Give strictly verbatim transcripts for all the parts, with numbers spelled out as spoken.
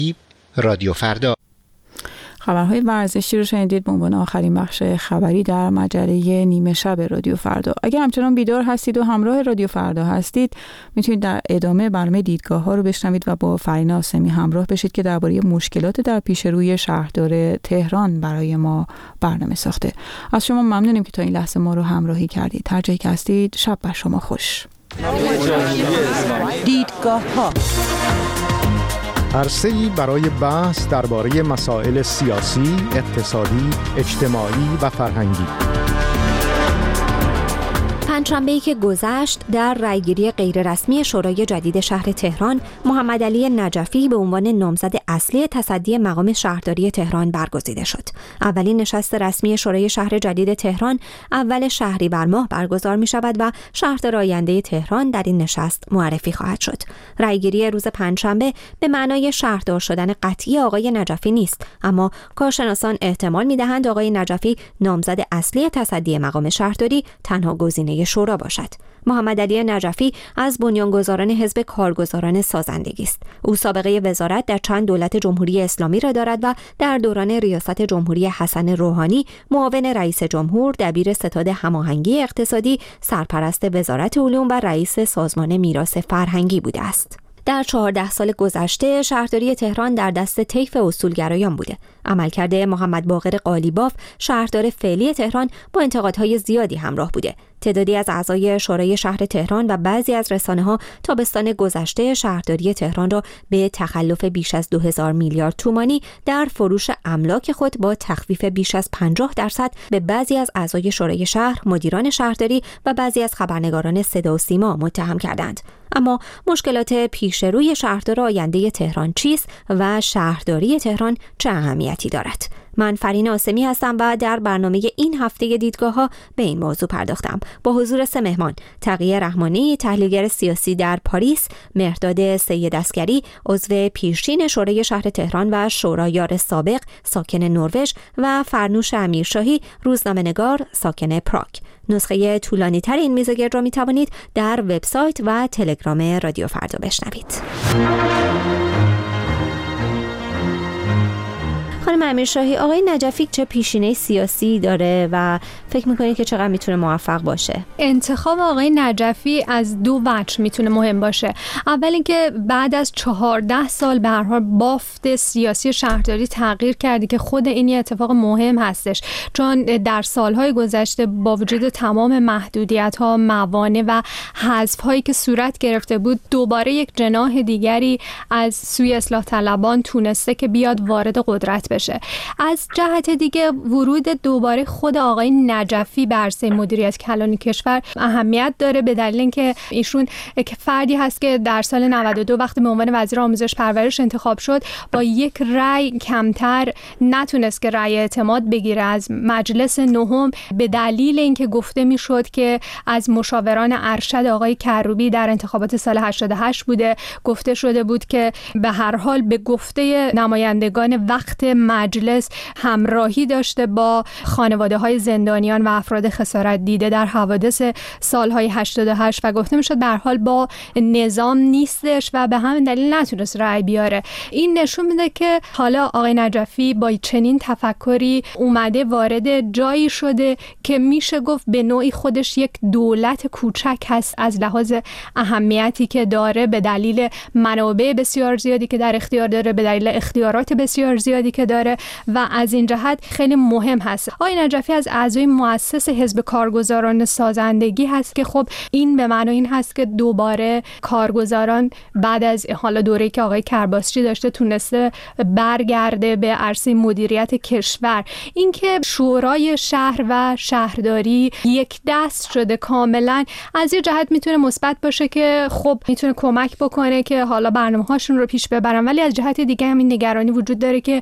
رادیو فردا. خبرهای ورزشی رو شنیدید به عنوان آخرین بخش خبری در مجله نیمه شب رادیو فردا. اگر همچنان بیدار هستید و همراه رادیو فردا هستید، میتونید در ادامه برنامه دیدگاه ها رو بشنوید و با فرین آسمی همراه بشید که درباره مشکلات در پیش روی شهردار تهران برای ما برنامه ساخته. از شما ممنونیم که تا این لحظه ما رو همراهی کردید. هر جایی که هستید، شب بر شما خوش. دیدگاه ها، عرصه‌ای برای بحث درباره مسائل سیاسی، اقتصادی، اجتماعی و فرهنگی. پنجشنبه‌ای که گذشت در رأیگیری غیررسمی شورای جدید شهر تهران، محمد علی نجفی به عنوان نامزد اصلی تصدی مقام شهرداری تهران برگزیده شد. اولین نشست رسمی شورای شهر جدید تهران اول شهریور ماه برگزار می شود و شهردار آینده تهران در این نشست معرفی خواهد شد. رأیگیری روز پنجشنبه به معنای شهردار شدن قطعی آقای نجفی نیست، اما کارشناسان احتمال می دهند آقای نجفی نامزد اصلی تصدی مقام شهرداری تنها گزینه شورا باشد. محمد علی نجفی از بنیانگذاران حزب کارگزاران سازندگی است. او سابقه وزارت در چند دولت جمهوری اسلامی را دارد و در دوران ریاست جمهوری حسن روحانی معاون رئیس جمهور، دبیر ستاد هماهنگی اقتصادی، سرپرست وزارت علوم و رئیس سازمان میراث فرهنگی بوده است. در چهارده سال گذشته شهرداری تهران در دست طیف اصولگرایان بوده. عملکرد محمد باقر قالیباف شهردار فعلی تهران با انتقادهای زیادی همراه بوده. تعدادی از اعضای شورای شهر تهران و بعضی از رسانه‌ها تابستان گذشته شهرداری تهران را به تخلف بیش از دو هزار میلیارد تومانی در فروش املاک خود با تخفیف بیش از پنجاه درصد به بعضی از اعضای شورای شهر، مدیران شهرداری و بعضی از خبرنگاران صدا و سیما متهم کردند. اما مشکلات پیش روی شهردار آینده تهران چیست و شهرداری تهران چه اهمیتی دارد؟ من فرین آسمی هستم و در برنامه این هفته دیدگاه ها به این موضوع پرداختم با حضور سه مهمان: تقی رحمانی، تحلیلگر سیاسی در پاریس، مهرداد سید عسکری، عضو پیشین شورای شهر تهران و شورایار سابق ساکن نروژ، و فرنوش امیرشاهی، روزنامه‌نگار ساکن پراگ. نسخه طولانی تر این میزگرد را می توانید در وبسایت و تلگرام رادیو فردا بشنوید. خانم امیرشاهی، آقای نجفی چه پیشینه سیاسی داره و فکر میکنید که چقدر میتونه موفق باشه؟ انتخاب آقای نجفی از دو وجه میتونه مهم باشه. اول اینکه بعد از چهارده سال به هر حال بافت سیاسی شهرداری تغییر کرده که خود این اتفاق مهم هستش، چون در سالهای گذشته با وجود تمام محدودیت‌ها، موانع و حذف‌هایی که صورت گرفته بود، دوباره یک جناح دیگری از سوی اصلاح طلبان تونسته که بیاد وارد قدرت بشه. از جهت دیگه ورود دوباره خود آقای نجفی به عرصه مدیریت کلان کشور اهمیت داره، به دلیل اینکه ایشون که فردی هست که در سال نود و دو وقتی به عنوان وزیر آموزش پرورش انتخاب شد با یک رأی کمتر نتونست که رأی اعتماد بگیره از مجلس نهم، به دلیل اینکه گفته میشد که از مشاوران ارشد آقای کروبی در انتخابات سال هشتاد و هشت بوده. گفته شده بود که به هر حال به گفته نمایندگان وقت مجلس همراهی داشته با خانواده‌های زندانیان و افراد خسارت دیده در حوادث سالهای هشتاد و هشت و گفته میشد به هر حال با نظام نیستش و به همین دلیل نتونست رأی بیاره. این نشون میده که حالا آقای نجفی با چنین تفکری اومده وارد جایی شده که میشه گفت به نوعی خودش یک دولت کوچک هست از لحاظ اهمیتی که داره، به دلیل منابع بسیار زیادی که در اختیار داره، به دلیل اختیارات بسیار زیادی که داره و از این جهت خیلی مهم هست. آقای نجفی از اعضای مؤسس حزب کارگزاران سازندگی هست که خب این به معنی این هست که دوباره کارگزاران بعد از حالا دوره‌ای که آقای کرباسچی داشته تونسته برگرده به عرصه مدیریت کشور. اینکه شورای شهر و شهرداری یک دست شده کاملا، از یه جهت میتونه مثبت باشه که خب میتونه کمک بکنه که حالا برنامه‌هاشون رو پیش ببرن، ولی از جهت دیگه همین نگرانی وجود داره که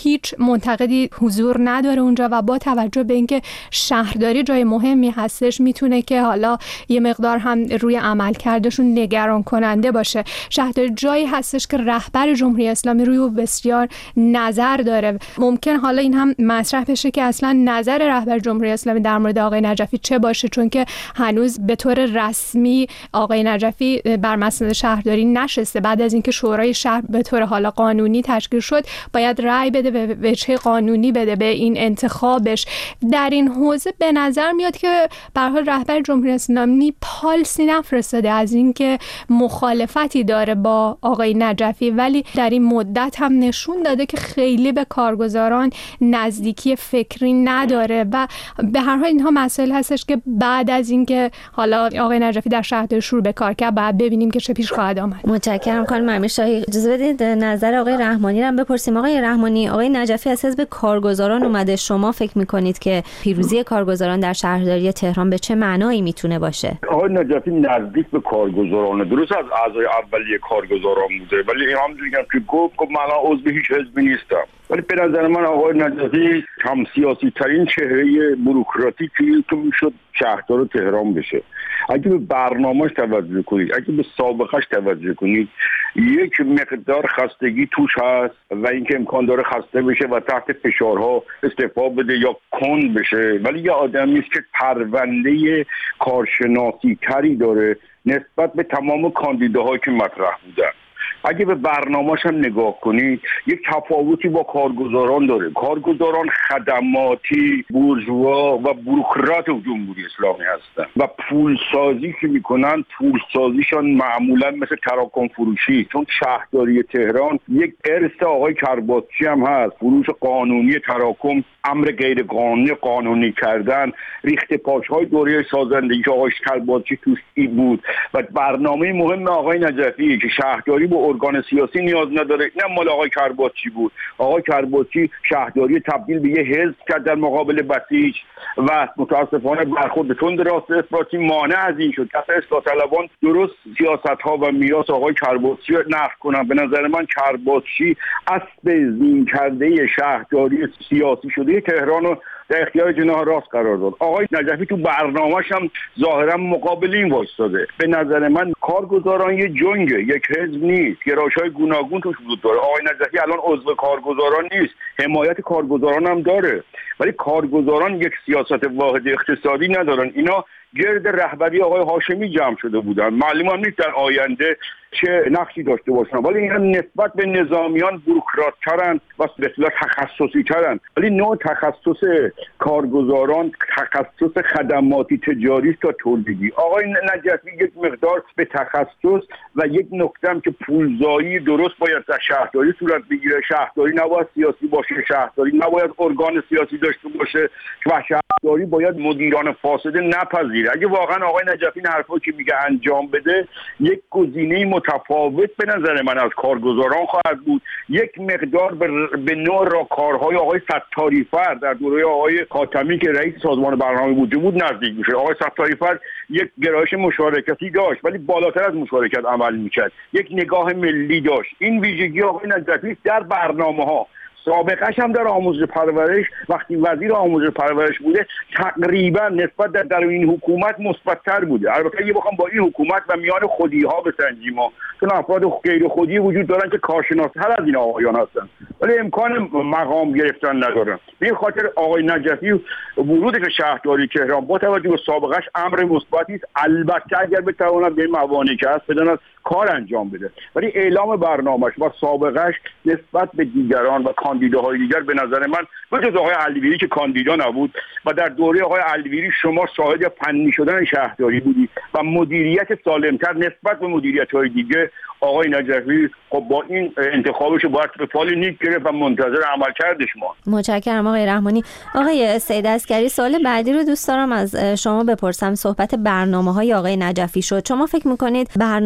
هیچ منتقدی حضور نداره اونجا و با توجه به اینکه شهرداری جای مهمی هستش میتونه که حالا یه مقدار هم روی عملکردشون نگران کننده باشه. شهرداری جایی هستش که رهبر جمهوری اسلامی روی او بسیار نظر داره. ممکن حالا این هم مطرح بشه که اصلا نظر رهبر جمهوری اسلامی در مورد آقای نجفی چه باشه، چون که هنوز به طور رسمی آقای نجفی بر مسند شهرداری نشسته. بعد از اینکه شورای شهر به طور حالا قانونی تشکیل شد باید رأی بده، به وجه قانونی بده به این انتخابش. در این حوزه به نظر میاد که به هر حال رهبر جمهوری اسلامی پالسی نفرستاده از اینکه مخالفتی داره با آقای نجفی، ولی در این مدت هم نشون داده که خیلی به کارگزاران نزدیکی فکری نداره و به هر حال اینها مسائل هستش که بعد از اینکه حالا آقای نجفی در شهرداری شروع به کار کرد بعد ببینیم که چه پیش خواهد آمد. متشکرم خانم امیرشاهی. اجازه بدید نظر آقای رحمانی رو هم بپرسیم. آقای رحمانی، آقای نجفی از حزب کارگزاران اومده، شما فکر می‌کنید که پیروزی کارگزاران در شهرداری تهران به چه معنایی میتونه باشه؟ آقای نجفی نزدیک به کارگزاران، درست از اعضای اولیه کارگزاران بوده، ولی همونجوری که گفت که من عضو هیچ حزبی نیستم، ولی به نظر من آقای نجفی هم سیاسی ترین چهره بوروکراتیکی که میشد شهردار تهران بشه. اگه به برنامه‌اش توجه کنید، اگه به سابقه‌اش توجه کنید، یک مقدار خستگی توش هست و اینکه امکان داره خسته بشه و تحت فشارها استعفا بده یا کند بشه، ولی یه آدمی است که پرونده کارشناسی تری داره نسبت به تمام کاندیداهایی که مطرح بودن. اگه به برنامه‌اش هم نگاه کنید یک تفاوتی با کارگزاران داره. کارگزاران خدماتی، بورژوا و بوروکرات جمهوری اسلامی هستن و پولسازی که میکنن پولسازیشان معمولا مثل تراکم فروشی، چون شهرداری تهران یک ارث آقای کرباسچی هم هست، فروش قانونی تراکم، امر غیر قانونی قانونی کردن، ریخت پاشهای دوره سازندگی که آقای کرباسچی توش بود و برنامه مهم آقای نجفی که شهرداری با ارگان سیاسی نیاز نداره، نه مال آقای کرباسچی بود. آقای کرباسچی شهرداری تبدیل به یه حزب کرد در مقابل بسیج و متاسفانه برخورد به تند راست افراطی مانع از این شد که اصلاح طلبان درست سیاست‌ها و میراث آقای کرباسچی رو نقض کنن. به نظر من کرباسچی اسب زین کرده شهرداری سیاسی شده تهران رو در اختیار جناح راست قرار داد. آقای نجفی تو برنامه‌اش هم ظاهرا مقابل این وایساده. به نظر من کارگزاران یه جنگه، یک حزب نیست، گرایش‌های گوناگون توش وجود داره. آقای نجفی الان عضو کارگزاران نیست، حمایت کارگزاران هم داره، ولی کارگزاران یک سیاست واحد اقتصادی ندارن. اینا گرد رهبری آقای هاشمی جمع شده بودن. معلوم هم نیست در آینده چه نقشی داشته باشن، ولی اینا نسبت به نظامیان بوروکرات‌ترن و به اصطلاح تخصصی‌ترن، ولی نوع تخصص کارگزاران تخصص خدماتی تجاری تا تولیدی. آقای نجفی یک مقدار به تخصص و یک نکته هم که پولزایی درست باید در شهرداری صورت بگیره. شهرداری نباید سیاسی باشه، شهرداری نباید ارگان سیاسی داشته باشه و شهرداری باید مدیران فاسد نپذیره. اگه واقعا آقای نجفی این حرفا که میگه انجام بده، یک گزینه متفاوت به نظر من از کارگزاران خواهد بود. یک مقدار به نوع را کارهای آقای ستاریفر در دوره آقای خاتمی که رئیس سازمان برنامه بودجه بود نزدیک میشه. آقای ستاریفر یک گرایش مشارکتی داشت ولی بالاتر از مشارکت عمل میکرد، یک نگاه ملی داشت. این ویژگی آقای نجفی در برنامه‌ها، سابقه‌اش هم در آموزش پرورش وقتی وزیر آموزش پرورش بوده تقریبا نسبت در درون حکومت مثبت‌تر بوده. البته اگه بخوام با این حکومت و میان خودی‌ها بسنجیم، چون افراد غیر خودی وجود دارن که کارشناس‌تر از این آقایان هستن ولی امکان مقام گرفتن ندارن. به این خاطر آقای نجفی ورود به شهرداری تهران با توجه به سابقه‌اش امر مثبتی است. البته اگر بتواند به موانعی که هست بداند کار انجام بده، ولی اعلام برنامه‌اش و سابقه‌اش نسبت به دیگران و کاندیداهای دیگر به نظر من به جز آقای علیویری که کاندیدا نبود و در دوره آقای علیویری شما شاهد فنی شدن شهرداری بودی و مدیریت سالمتر نسبت به مدیریت‌های دیگه، آقای نجفی خب با این انتخابش باید به فال نیک گرفت و منتظر عملکردش ما. متشکرم آقای رحمانی. آقای سید عسگری، سوال بعدی رو دوست دارم از شما بپرسم. صحبت برنامه‌های آقای نجفی شد. شما فکر می‌کنید برنامه‌ها و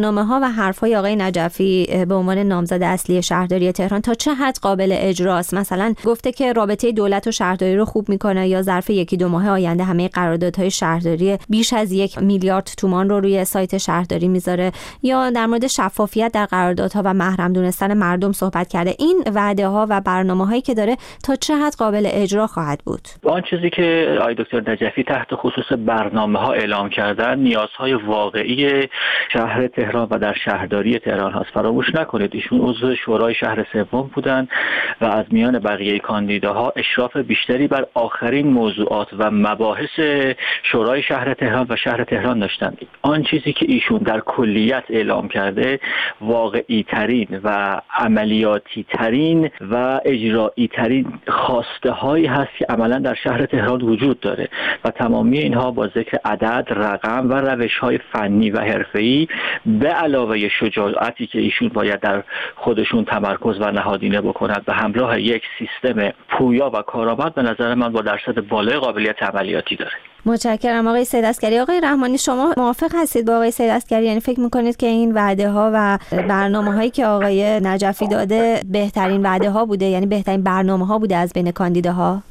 حرفهای آقای نجفی به عنوان نامزد اصلی شهرداری تهران تا چه حد قابل اجراست؟ مثلا گفته که رابطه دولت و شهرداری رو خوب میکنه یا ظرف یکی دو ماه آینده همه قراردادهای شهرداری بیش از یک میلیارد تومان رو روی سایت شهرداری میذاره، یا در مورد شفافیت در قراردادها و محرم دونستن مردم صحبت کرده. این وعده ها و برنامه‌هایی که داره تا چه حد قابل اجرا خواهد بود؟ آن چیزی که آقای دکتر نجفی تحت خصوص برنامه‌ها اعلام کردن نیازهای واقعی شهر تهران و در شهرداری تهران هست. فراموش نکنید ایشون عضو شورای شهر سوم بودن و از میان بقیه کاندیداها اشراف بیشتری بر آخرین موضوعات و مباحث شورای شهر تهران و شهر تهران داشتند. آن چیزی که ایشون در کلیت اعلام کرده واقعی ترین و عملیاتی ترین و اجرایی ترین خواسته هایی هست که عملا در شهر تهران وجود داره و تمامی اینها با ذکر عدد، رقم و روش های فنی و حرفه‌ای به علاوه شجاعتی که ایشون باید در خودشون تمرکز و نهادینه بکند و همراه یک سیستم پویا و کارآمد به نظر من با درصد بالای قابلیت عملیاتی داره. متشکرم آقای سید عسگری. آقای رحمانی شما موافق هستید با آقای سید عسگری؟ یعنی فکر میکنید که این وعده ها و برنامه هایی که آقای نجفی داده بهترین وعده ها بوده، یعنی بهترین برنامه ها بوده از بین کاندیداها؟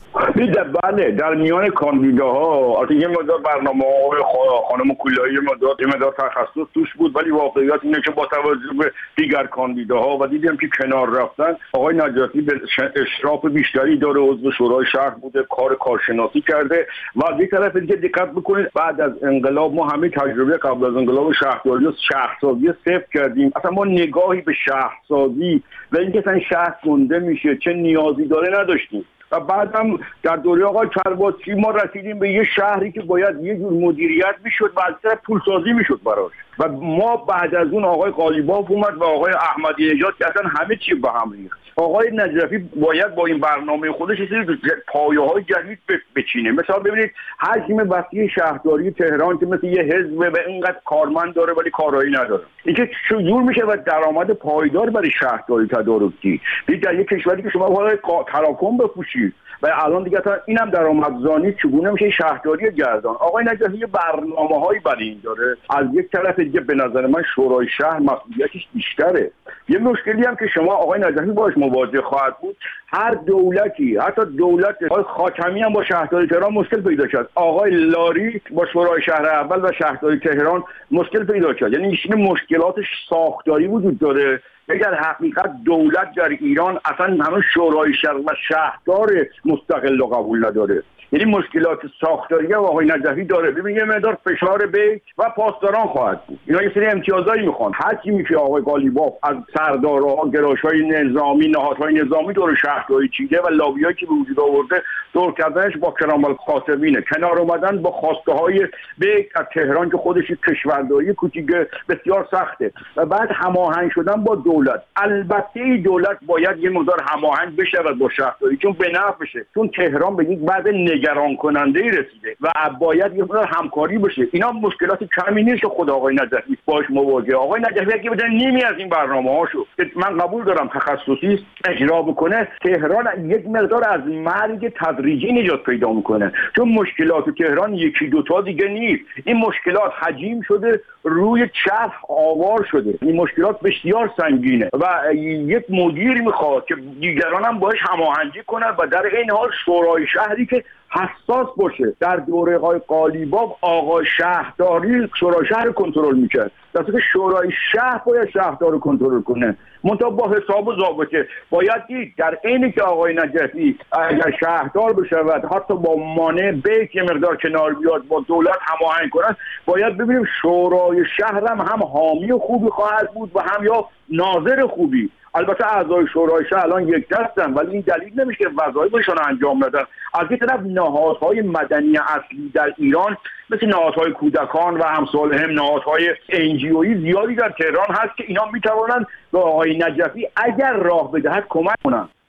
بله، در میان کاندیداها البته یه مقدار برنامه‌های خانم کولایی مقدار یه مقدار تخصص توش بود، ولی واقعیت اینه که با توجه به دیگر کاندیداها و دیدیم که کنار رفتن، آقای نجفی به اشراف بیشتری داره، عضو شورای شهر بوده، کار کارشناسی کرده و از یک طرف دیگه دقت بکنید بعد از انقلاب ما همه تجربه قبل از انقلاب شهرداری و شهرسازی صفر کردیم. اصلا ما نگاهی به شهرسازی و اینکه اصلا شهر گنده میشه چه نیازی داره نداشتیم. و بعد هم در دوره آقای کرباسی ما رسیدیم به یه شهری که باید یه جور مدیریت میشد و از طرف پولسازی میشد براش و ما بعد از اون آقای قالیباف اومد و آقای احمدی نژاد که اصلا همه چی به هم ریخت. آقای نجفی باید با این برنامه خودش یه سری پایه‌های جدید بچینه. مثلا ببینید حجم وسیع شهرداری تهران که مثل یه حزب و اینقدر کارمند داره ولی کارایی نداره، اینکه چجور میشه و درآمد پایدار برای شهرداری تدارکی؟ در یک کشوری که شما باید تراکم بپوشید و الان دیگه تا اینم درآمدزایی چگونه میشه شهرداری گردان. آقای نجفی برنامه‌هایی برای این داره. از یک طرف دیگه به نظر من شورای شهر مسئولیتش بیشتره. یه مشکلی هم که شما آقای نجفی باهاش مواجه خواهد بود، هر دولتی حتی دولت آقای خاتمی هم با شهرداری تهران مشکل پیدا کرد. آقای لاری با شورای شهر اول و شهرداری تهران مشکل پیدا کرد. یعنی این مشکلاتش ساختاری وجود داره. در حقیقت دولت در ایران اصلا همون شورای شهر و شهردار مستقل و قبول نداره. یعنی مشکلات ساختاری و آقای نجفی داره. ببین یه مقدار فشار بیک و پاسداران خواهد بود. اینا یه سری امتیازایی میخوان. هر کی میشه آقای قالیباف از سردارها، گرایش‌های نظامی، نهادهای نظامی دور شهرداری چیده و لابیایی که به وجود آورده دور کردنش با کرام الخاطبینه. کنار اومدن با خواسته‌های بیک از تهران که خودش کشورداری کوچیک بسیار سخته و بعد هماهنگ شدن با دولت. البته دولت باید یه مقدار هماهنگ بشه با شهرداری چون به نفع بشه. چون تهران به یک بعد نگران کننده ای رسیده و باید یه مقدار همکاری بشه. اینا مشکلات کمی نیست که خود آقای نجفی باش مواجهه. آقای نجفی اگه بده نیمی از این برنامه‌هاشو که من قبول دارم تخصصی اجرا بکنه، تهران یک مقدار از مرگ تدریجی نجات پیدا میکنه. چون مشکلات تهران یکی دو تا دیگه نیست. این مشکلات حجیم شده، روی چرخ آوار شده. این مشکلات بسیار سنگینه و یک مدیر میخواد که دیگران هم باش هماهنگی کنن و در این حال شورای شهری که حساس باشه. در دوره آقای قالیباف آقای شهرداری شورای شهر کنترل میکرد، در صورتی که شورای شهر باید شهردار کنترل کنه. منتها با حساب و ضابطه باید دید در اینی که آقای نجفی اگر شهردار بشود حتی با مانع بیک یه مقدار کنار بیاد با دولت هماهنگ کنن، باید ببینیم شورای شهر هم هم حامی خوبی خواهد بود و هم یا ناظر خوبی. البته اعضای شورای شهر الان یک دستن ولی این دلیل نمیشه که وظایفشون رو انجام ندن. از یک طرف نهادهای مدنی اصلی در ایران مثل نهادهای کودکان و امثال هم نهادهای انجیویی زیادی در تهران هست که اینا میتوانند به آقای نجفی اگر راه بدهد کمک کنند.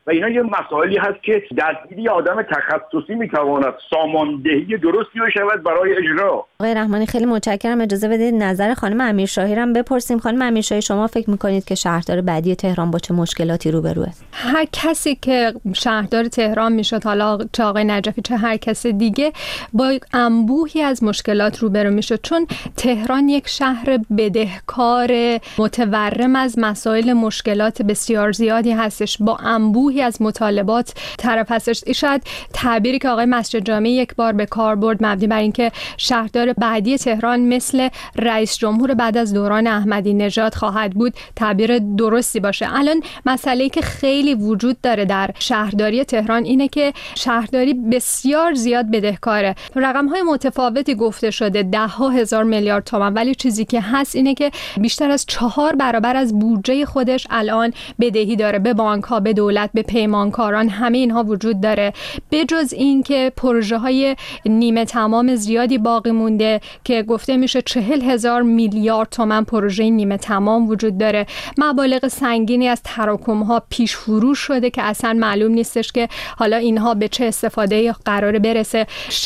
و اینا یه مسائلی هست که دستگیری یه آدم تخصصی میتواند ساماندهی درستی بشود برای اجرا. آقای رحمانی خیلی متشکرم. اجازه بدید نظر خانم امیرشاهی رو بپرسیم. خانم امیرشاهی شما فکر میکنید که شهردار بعدی تهران با چه مشکلاتی روبروه؟ هر کسی که شهردار تهران میشد، حالا چه آقای نجفی چه هر کس دیگه، با انبوهی از مشکلات روبرو میشد، چون تهران یک شهر بدهکار متورم از مسائل مشکلات بسیار زیادی هستش، با انبوهی از مطالبات طرف هستش. این شاید تعبیری که آقای مسجد جامعی یک بار به کار برد مبنی بر اینکه شهردار بعدی تهران مثل رئیس جمهور بعد از دوران احمدی نژاد خواهد بود تعبیر درستی باشه. الان مسئله‌ای که خیلی وجود داره در شهرداری تهران اینه که شهرداری بسیار زیاد بدهکاره. رقم‌های متفاوتی گفته شده، ده ها هزار میلیارد تومان، ولی چیزی که هست اینه که بیشتر از چهار برابر از بودجه خودش الان بدهی داره، به بانک‌ها، به دولت، به پیمانکاران، همه اینها وجود داره. بجز این که پروژه‌های نیمه تمام زیادی باقی مونده که گفته میشه چهل هزار میلیارد تومان پروژه نیمه تمام وجود داره. مبالغ سنگینی از تراکم‌ها پیش فروش شده که اصلا معلوم نیستش که حالا اینها به چه استفاده قراره برسه.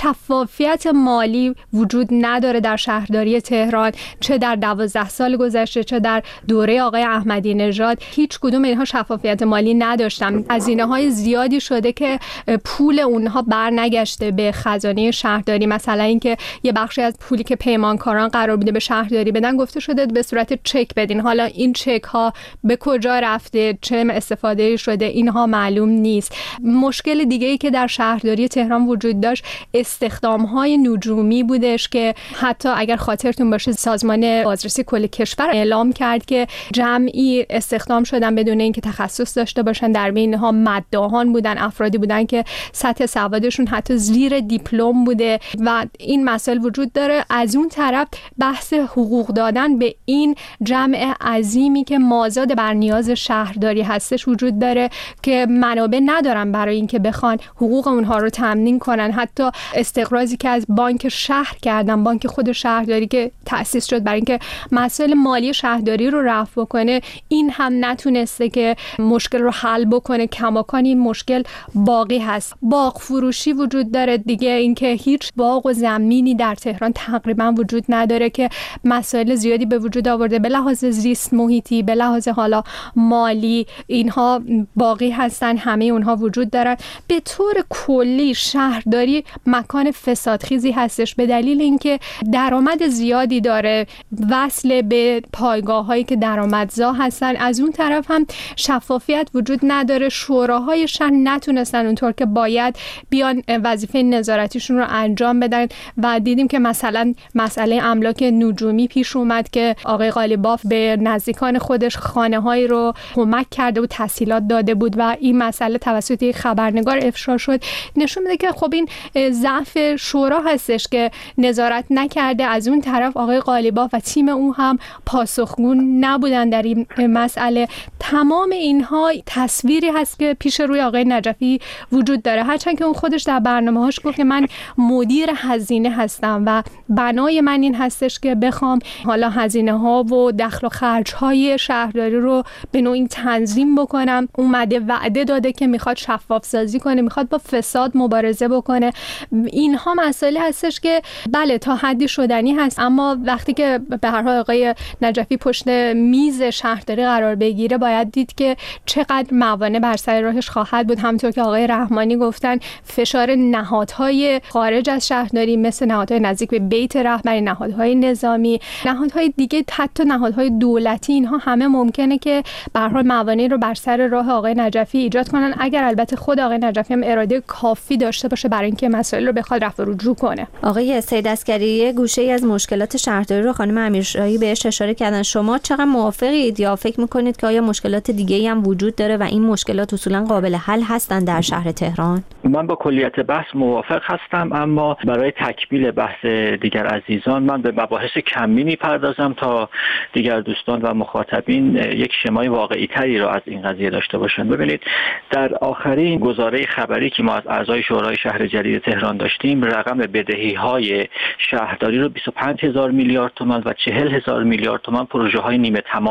شفافیت مالی وجود نداره در شهرداری تهران، چه در دوازده سال گذشته چه در دوره آقای احمدی نژاد. هیچ کدوم اینها شفافیت مالی نداشتن. هزینه‌های زیادی شده که پول اونها برنگشته به خزانه شهرداری. مثلا اینکه یه بخشی از پولی که پیمانکاران قرار بوده به شهرداری بدن گفته شده به صورت چک بدین. حالا این چک ها به کجا رفته، چه استفاده شده، اینها معلوم نیست. مشکل دیگه ای که در شهرداری تهران وجود داشت استخدام های نجومی بودش که حتی اگر خاطرتون باشه سازمان بازرسی کل کشور اعلام کرد که جمعی استخدام شدن بدون اینکه تخصص داشته باشن، در بین اینها مداحان بودن، افرادی بودن که سطح سوادشون حتی زیر دیپلم بوده و این مسائل وجود داره. از اون طرف بحث حقوق دادن به این جمع عظیمی که مازاد بر نیاز شهرداری هستش وجود داره که منابع ندارن برای اینکه بخوان حقوق اونها رو تامین کنن. حتی استقراضی که از بانک شهر کردن، بانک خود شهرداری که تأسیس شد برای اینکه مسائل مالی شهرداری رو رفع بکنه، این هم نتونسته که مشکل رو حل بکنه. کماکان این مشکل باقی هست. باغ فروشی وجود داره دیگه، اینکه هیچ باغ و زمینی در تهران تقریبا وجود نداره که مسائل زیادی به وجود آورده به لحاظ زیست محیطی، به لحاظ حالا مالی، اینها باقی هستن، همه اونها وجود دارن. به طور کلی شهرداری مکان فسادخیزی هستش به دلیل اینکه درآمد زیادی داره وصل به پایگاه‌هایی که درآمدزا هستن. از اون طرف هم شفافیت وجود نداره. شوراهای شهر نتونستن اونطور که باید بیان وظیفه نظارتیشون رو انجام بدن و دیدیم که مثلا مسئله املاک نجومی پیش اومد که آقای قالیباف به نزدیکان خودش خانه‌هایی رو کمک کرده بود، تسهیلات داده بود و این مسئله توسط یک خبرنگار افشا شد. نشون میده که خب این ضعف شورا هستش که نظارت نکرده. از اون طرف آقای قالیباف و تیم او هم پاسخگو نبودن در این مسئله. تمام اینها تصویری هست که پیش روی آقای نجفی وجود داره، هرچند که اون خودش در برنامه‌هاش گفت که من مدیر هزینه هستم و بنای من این هستش که بخوام حالا هزینه ها و دخل و خرج های شهرداری رو به نوعی تنظیم بکنم. اومده وعده داده که میخواد شفاف سازی کنه، میخواد با فساد مبارزه بکنه. اینها مسائلی هستش که بله تا حدی شدنی هست، اما وقتی که به هر حال آقای نجفی پشت میز شهرداری قرار بگیره باید دید که چقدر موانع بر سر راهش خواهد بود. همونطور که آقای رحمانی گفتن فشار نهادهای خارج از شهرداری مثل نهادهای نزدیک به بیت رهبری، نهادهای نظامی، نهادهای دیگه، حتی نهادهای دولتی، اینها همه ممکنه که به هر حال موانعی رو بر سر راه آقای نجفی ایجاد کنن، اگر البته خود آقای نجفی هم اراده کافی داشته باشه برای اینکه مسائل رو بخواد رفع و رجوع کنه. آقای سید عسکری گوشه‌ای از مشکلات شهرداری رو خانم امیرشاهی بهش اشاره کردن. شما چقدر موافقید یا فکر می‌کنید که آیا مشکلات دیگه‌ای هم وجود داره و این مشکلات اصولاً قابل حل هستن در شهر تهران؟ من با کلیت بحث موافق هستم، اما برای تکمیل بحث دیگر عزیزان من به مباحث کمی می‌پردازم تا دیگر دوستان و مخاطبین یک شمای واقعی‌تری را از این قضیه داشته باشند. ببینید در آخرین گزاره خبری که ما از اعضای شورای شهر جدید تهران داشتیم، رقم بدهی‌های شهرداری رو بیست و پنج هزار میلیارد تومان و چهل هزار میلیارد تومان پروژه‌های نیمه تمام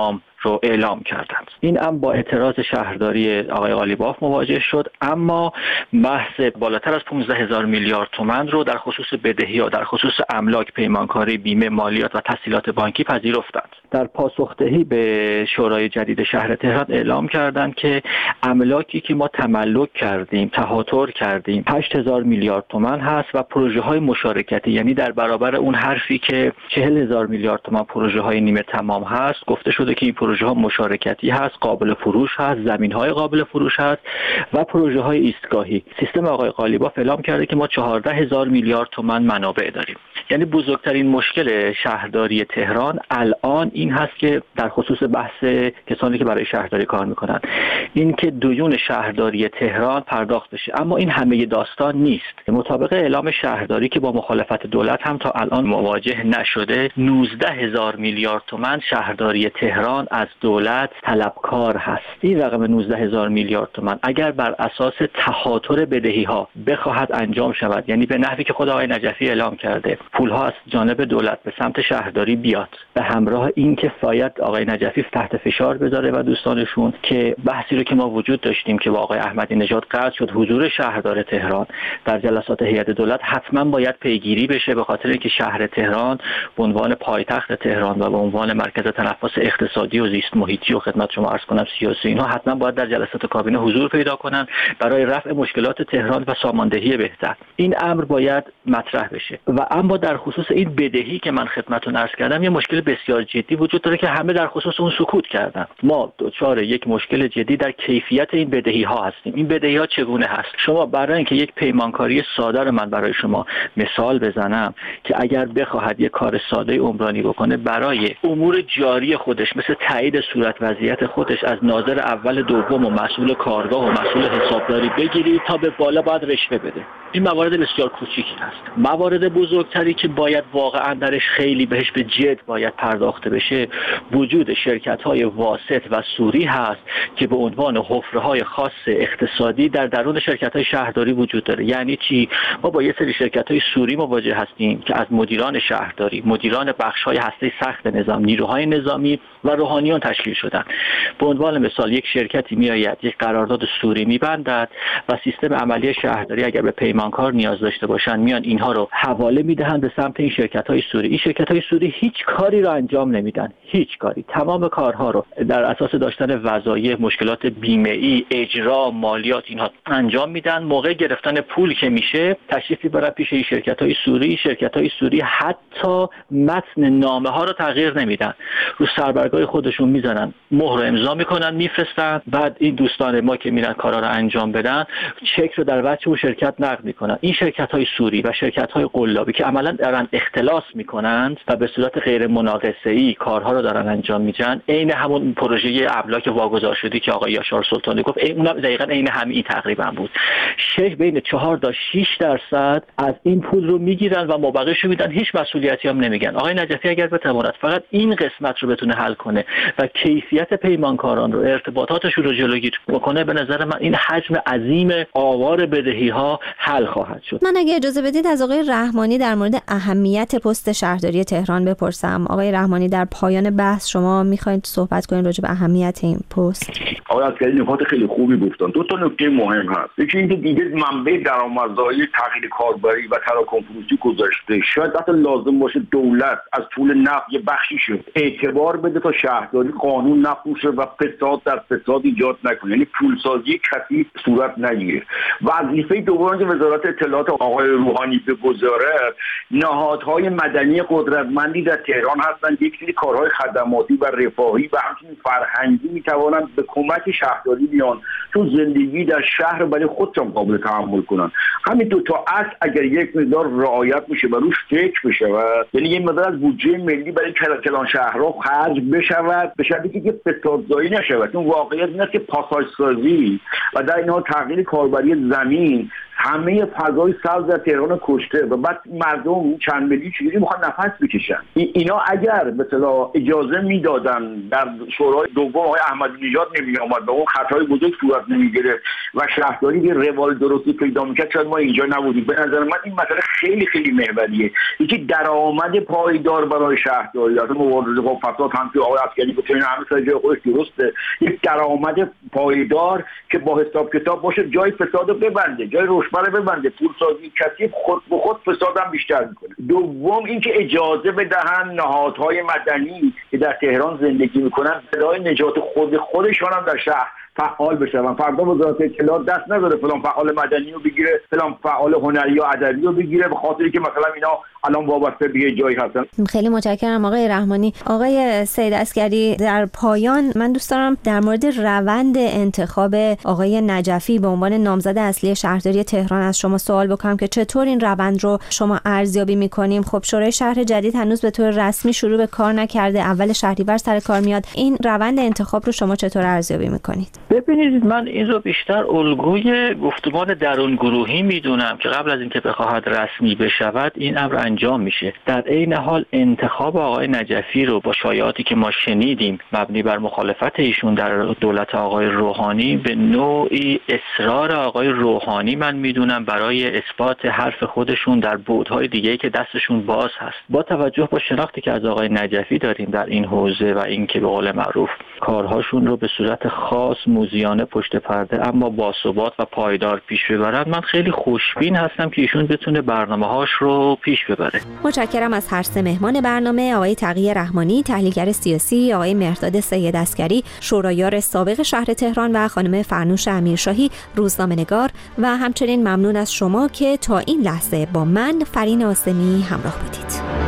رو اعلام کردند. این امر با اعتراض شهرداری آقای قالیباف مواجه شد، اما بحث بالاتر از پانزده هزار میلیارد تومان رو در خصوص بدهی‌ها، در خصوص املاک، پیمانکاری، بیمه، مالیات و تسهیلات بانکی پذیرفتند. در پاسخدهی به شورای جدید شهر تهران اعلام کردند که املاکی که ما تملک کردیم، تهاتر کردیم، هشت هزار میلیارد تومان هست و پروژه‌های مشارکتی، یعنی در برابر اون حرفی که چهل هزار میلیارد تومان پروژه‌های نیمه تمام هست، گفته شده که این پروژه‌ها مشارکتی هست، قابل فروش هست، زمین‌های قابل فروش هست و پروژه‌های ایستگاهی. سیستم آقای قالیباف اعلام کرده که ما چهارده هزار میلیارد تومان منابع داریم. یعنی بزرگترین مشکل شهرداری تهران الان این هست که در خصوص بحث کسانی که برای شهرداری کار میکنن، این که دیون شهرداری تهران پرداخت بشه. اما این همه داستان نیست. مطابق اعلام شهرداری که با مخالفت دولت هم تا الان مواجه نشده، نوزده هزار میلیارد تومان شهرداری تهران از دولت طلبکار هست. این رقم نوزده هزار میلیارد تومان اگر بر اساس تهاتر بدهی ها بخواهد انجام شود، یعنی به نحوی که خود آقای نجفی اعلام کرده، پول ها از جانب دولت به سمت شهرداری بیاد، به همراه این که باید آقای نجفی تحت فشار بذاره و دوستانشون که بحثی رو که ما وجود داشتیم که با آقای احمدی نژاد قطع شد، حضور شهردار تهران در جلسات هیئت دولت حتما باید پیگیری بشه، به خاطر اینکه شهر تهران به عنوان پایتخت تهران و به عنوان مرکز تنفس اقتصادی و زیست محیطی و خدمت شما عرض کنم سیاسی، اینها حتما باید در جلسات کابینه حضور پیدا کنن برای رفع مشکلات تهران و ساماندهی بهتر. این امر باید مطرح بشه. و اما در خصوص این بدهی که من خدمتتون عرض کردم، یه مشکل بسیار جدی وجود داره که همه در خصوص اون سکوت کردن. ما دچار یک مشکل جدی در کیفیت این بدهی ها هستیم. این بدهی ها چگونه هست؟ شما برای اینکه یک پیمانکاری ساده رو من برای شما مثال بزنم که اگر بخواهد یک کار ساده عمرانی بکنه، برای امور جاری خودش مثل تایید صورت وضعیت خودش از ناظر اول دوم و مسئول کارگاه و مسئول حسابداری بگیرید تا به بالا باید رشوه بده. این موارد بسیار کوچیکی هست. موارد بزرگتری که باید واقعا درش خیلی بهش به جد باید پرداخته بشه، وجود شرکت‌های واسط و سوری هست که به عنوان حفره‌های خاص اقتصادی در درون شرکت‌های شهرداری وجود داره. یعنی چی؟ ما با یه سری شرکت‌های سوری مواجه هستیم که از مدیران شهرداری، مدیران بخش‌های هسته سخت نظام، نیروهای نظامی و روحانیون تشکیل شدن. به عنوان مثال یک شرکتی میآید یک قرارداد سوری می‌بندد و سیستم عملی شهرداری اگر به پیمانکار نیاز داشته باشن، میان اینها رو حواله میدهند به سمت این شرکت‌های سوری. این شرکت‌های سوری هیچ کاری رو انجام نمیدن، هیچ کاری. تمام کارها رو در اساس داشتن وظایف، مشکلات بیمه‌ای، اجرا، مالیات اینها انجام میدن. موقع گرفتن پول که میشه، تشریف میبرن پیش این شرکت‌های سوری. شرکت‌های سوری حتی متن نامه ها رو تغییر نمیدن، رو سربرگاه خودشون میزنن، مهر رو امضا میکنن، میفرستن. بعد این دوستان ما که میرن کارا رو انجام بدن، چک رو در وجه اون شرکت نقد میکنن. این شرکت‌های سوری و شرکت‌های قلابی که عملاً دارن اختلاس میکنند و به صورت غیر مناقصه‌ای کارها رو دارن انجام میدن، عین همون پروژه املاک واگذار شدی که آقای یاشار سلطانی گفت، اونم دقیقاً عین همین تقریبا بود. شش بین چهار تا شش درصد از این پول رو میگیرن و مابقیش رو میدن، هیچ مسئولیتی هم نمیگن. آقای نجفی اگر بتواند فقط این قسمت رو بتونه حل کنه و کیفیت پیمانکاران رو، ارتباطاتشون رو جلوگیری بکنه، به نظر من این حجم عظیم آوار بدهی ها حل خواهد شد. من اگه اجازه بدید از آقای رحمانی در مورد اهمیت پست شهرداری تهران بپرسم. آقای رحمانی، در پایان بحث شما میخواید صحبت کنید راجع به اهمیت این پست؟ آقای عسکری نکات خیلی خوبی گفتن. دو تا نکته مهم هست. یکی اینکه دیگه منبع درآمدزایی تغییر کاربری و تراکم فروشی گذاشته. شاید حتی لازم باشه دولت از پول نفت یه بخشی شد اعتبار بده تا شهرداری قانون نفروشه و فساد در فساد ایجاد نکنه، یعنی پولسازی کثیف صورت نگیره. وظیفه دوم که وزارت اطلاعات آقای روحانی بگذاره، نهادهای مدنی قدرتمندی در تهران هستند، یک سری کارهای خدماتی و رفاهی و همچنین فرهنگی میتوانند به کمک شهرداری بیان، چون زندگی در شهر برای خودشون قابل تحمل کنن. همین دو تا اصل اگر یک مقدار رعایت بشه و روش فکر بشه، یعنی یک مقدار از بودجه ملی برای کلان شهرها خرج بشود، به شرطی که فسادزایی نشود. چون واقعیت این است که پاساژسازی و در اینها تغییر کاربری زمین همه فضای سبز در تهران کشته و بعد مردم چند میلیون چجوری میخوان نفس بکشن؟ اینا اگر به اصطلاح اجازه میدادن در شورای دوم آقای احمدی نژاد نمی اومد و اون خطای بزرگ صورت نمیگرفت و شهرداری به روال درستی پیدا میکرد شاید ما اینجا نبودیم. به نظر من این مسئله خیلی خیلی محوریه. یکی درآمد پایدار برای شهرداری، از مبارزه با فساد هم که آقای عسکری گفت اینا همه سر جای خودش درسته، یک درآمد پایدار که با حساب کتاب باشه، جای فساد رو ببنده، جای رشوه رو ببنده، پولسازی کثیف خود به خود فساد هم بیشتر میکنه. دوم اینکه اجازه بدهن نهادهای مدنی که در تهران زندگی میکنن برای نجات خود خودشان هم در شهر فعال بشن. فردا وزارت اطلاعات دست نداره فلان فعال مدنی رو بگیره، فلان فعال هنری یا ادبی رو بگیره به خاطری که مثلا اینا الان وابسته به یه جایی هستن. خیلی متشکرم آقای رحمانی. آقای سید عسگری، در پایان من دوست دارم در مورد روند انتخاب آقای نجفی به عنوان نامزد اصلی شهرداری تهران از شما سوال بکنم که چطور این روند رو شما ارزیابی می‌کنیم. خب شورای شهر جدید هنوز به طور رسمی شروع به کار نکرده، اول شهریور سر کار میاد. این روند انتخاب رو شما چطور ارزیابی می‌کنید؟ ببینید، من این رو بیشتر الگوی گفتمان درون گروهی میدونم که قبل از اینکه بخواهد رسمی بشود این امر انجام میشه. در عین حال انتخاب آقای نجفی رو با شایعاتی که ما شنیدیم مبنی بر مخالفت ایشون در دولت آقای روحانی به نوعی اصرار آقای روحانی من میدونم برای اثبات حرف خودشون در بعدهای دیگه‌ای که دستشون باز هست. با توجه به شناختی که از آقای نجفی داریم در این حوزه و اینکه به قول معروف کارهاشون رو به صورت خاص موزیانه پشت پرده اما باثبات و پایدار پیش ببرن، من خیلی خوشبین هستم که ایشون بتونه برنامه‌هاش رو پیش ببره. متشکرم از هر سه مهمان برنامه، آقای تقی رحمانی تحلیلگر سیاسی، آقای مهرداد سید عسگری شورایار سابق شهر تهران و خانم فرنوش امیرشاهی روزنامه‌نگار و همچنین ممنون از شما که تا این لحظه با من فرین آسمی همراه بودید.